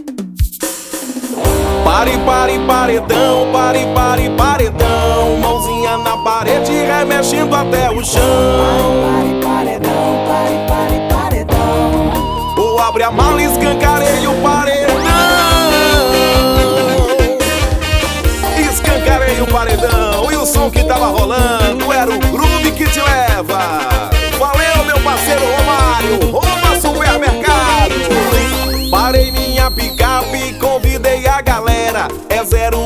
Pare, pare, paredão, pare, pare, paredão. Mãozinha na parede, remexendo até o chão. Pare, paredão, pare, pare, paredão. Ou abre a mala e escancareia o paredão. Escancareia o paredão. E o som que tava rolando era o groove que te leva. Valeu, meu parceiro Romário, Roma Supermercado. Parei minha picape, convidei a galera. É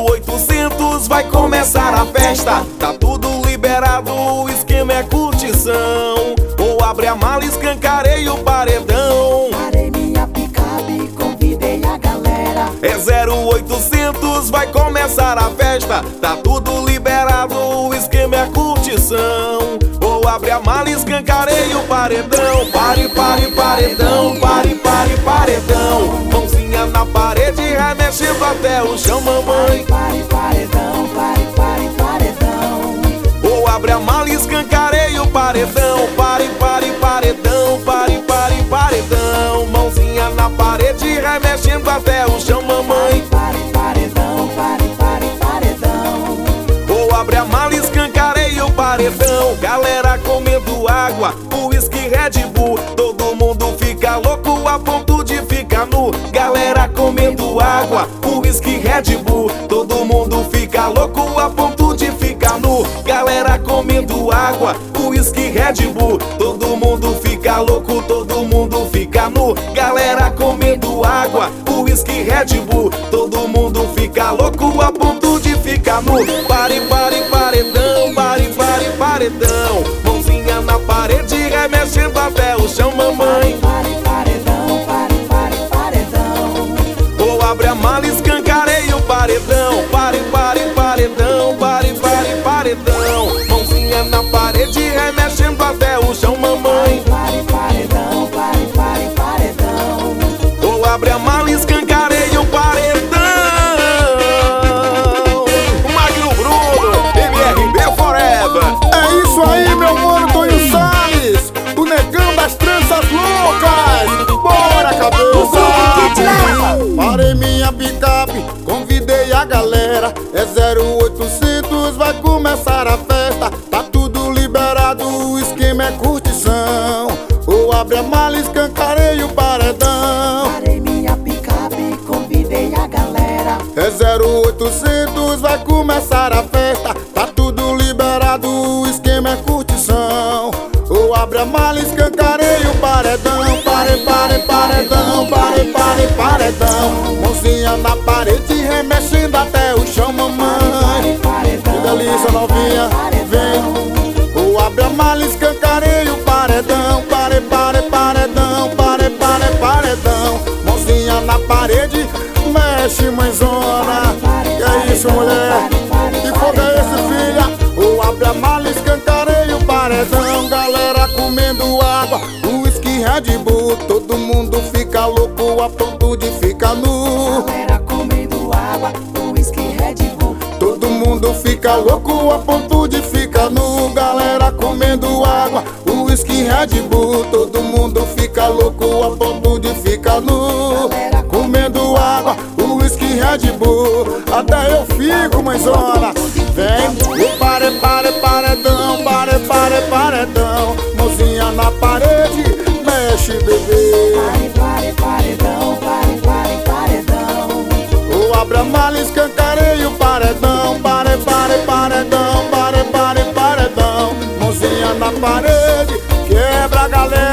0800, vai começar a festa. Tá tudo liberado, o esquema é curtição. Ou abre a mala e escancareia o paredão. Parei minha picape, convidei a galera. É 0800, vai começar a festa. Tá tudo liberado, o esquema é curtição. Ou abre a mala e escancareia o paredão. Pare, pare, paredão, pare, pare, paredão. Mãozinha na parede, remexendo até o chão, mamãe. Pare, paredão, pare, pare, paredão. Ou abre a mala e escancareia o paredão. Pare, pare, paredão, pare, pare, paredão. Mãozinha na parede, remexendo até o chão, mamãe. Pare, paredão, pare, pare, paredão. Ou abre a mala e escancareia o paredão. Galera comendo água, uísque, Red Bull. Todo mundo fica louco a ponto de ficar nu. Galera comendo água, uísque, Red Bull. Todo mundo fica louco a ponto de ficar nu. Galera comendo água, uísque, Red Bull. Todo mundo fica louco, todo mundo fica nu. Galera comendo água, uísque, Red Bull. Todo mundo fica louco a ponto de ficar nu. Pare, pare, paredão, pare, pare, paredão. Mãozinha na parede, remexendo até o chão, mamãe. Pare, paredão, pare, pare, paredão. Ou abre a mala e escancareia o paredão. Pare, pare, paredão, pare, pare, paredão. Mãozinha na parede, remexendo até o chão, mamãe. Pare, paredão, pare, pare, paredão. Ou abre a mala e escancareia o paredão. Magno Bruno, MRB Forever. É isso aí, meu mano Tonho Salles, o negão das tranças loucas. Bora, cabeça! Parei minha picape, convidei a galera. É 0800, vai começar a festa. Tá tudo liberado, o esquema é curtição. Ou abre a mala, escancareia o paredão. Parei minha picape, convidei a galera. É 0800, vai começar a festa. Tá tudo liberado, o esquema é curtição. Ou abre a mala, escancareia o paredão. Pare, pare, paredão, pare, pare, paredão. Mãozinha na parede, remexendo até o chão, mamãe. Que delícia, novinha, vem. Ou abre a mala, escancareia o paredão. Pare, pare, paredão, pare, pare, paredão. Mãozinha na parede, mexe, mãezona. Que é isso, mulher? Que fogo é esse, filha? Ou abre a mala, escancareia o paredão. Galera comendo água, uísque, Red Bull. Todo mundo fica louco a ponto de ficar nu. Galera comendo água, uísque, Red Bull. Todo mundo fica louco a ponto de ficar nu. Galera comendo água, uísque, Red Bull. Todo mundo fica louco a ponto de ficar nu. Comendo água, uísque, Red Bull. Até eu fico, mãezona. Vem, o pare, pare, paredão, pare, pare, paredão. Mãozinha na parede, mexe, bebê. Pare, pare, paredão, pare, pare, paredão. Ou abre a mala, escancareia o paredão. Pare, pare, paredão, pare, pare, paredão. Mãozinha na parede, quebra a galera.